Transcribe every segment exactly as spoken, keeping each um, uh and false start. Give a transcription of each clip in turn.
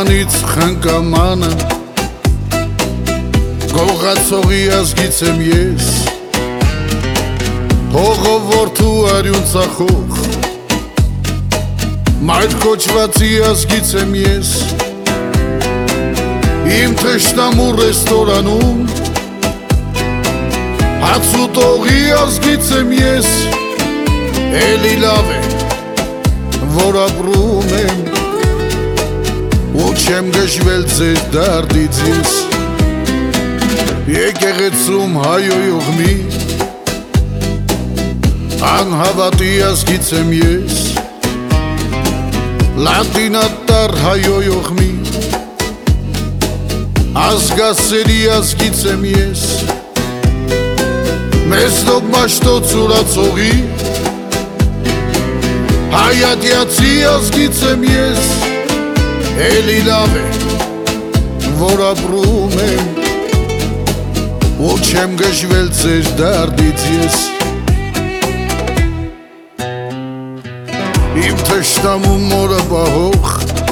Amanից խնկամանը Գողացողիաս գիցեմ ես Հողով որդու արյուն ծախող Մայր կոչվածիաս գիցեմ ես Իմ թշնամու ռեստորանում Հացուտողիաս գիցեմ ես Էլի լավ է, որ ապրում եմ Ու չեմ գժվել ձեր դարդից ես Եկեղեցում հայոյող մի Անհավատիաս գիցեմ ես Լատինատար հայոյող մի Ազգասերիաս գիցեմ ես Մեզ նոբ մաշտոց ուրացողի Հայատյացիաս գիցեմ ես Էլի լավ է, որ ապրում եմ Ու չեմ գժվել ձեր դարդից ես Իմ թշնամու մորը բահող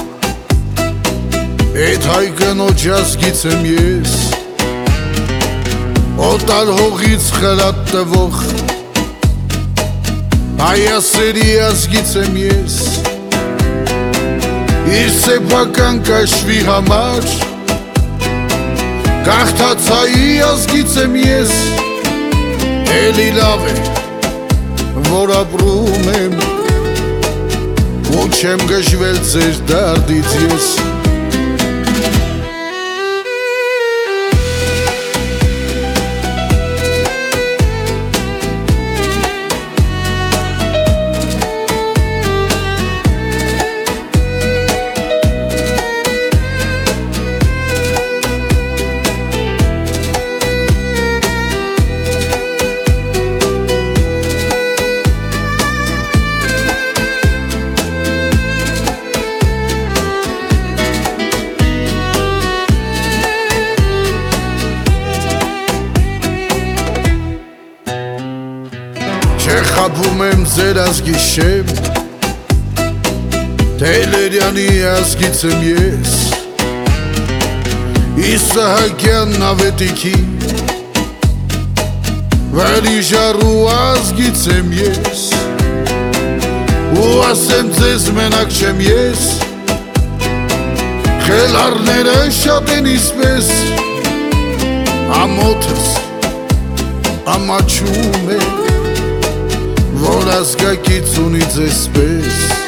Էդ հայ կնոջաս գիցեմ ես Օտար հողից խրատ տվող Հայասերիաս գիցեմ ես Իր սեփական կաշվի համար Գաղթացայիաս գիցեմ ես Էլի լավ է, որ ապրում եմ Ու չեմ գժվել ձեր դարդից ես Չխաբում եմ ձեր ազգի շեմ Տելերյանի ազգիցեմ ես Իսահակյան նավետիքի Վարիժարու ազգիցեմ ես Ու ասեմ ձեզ մենակ չեմ ես Խելարները շատ են իսպես Ամոթս ամաչում է Որ ազգակից ունի ձեզ պես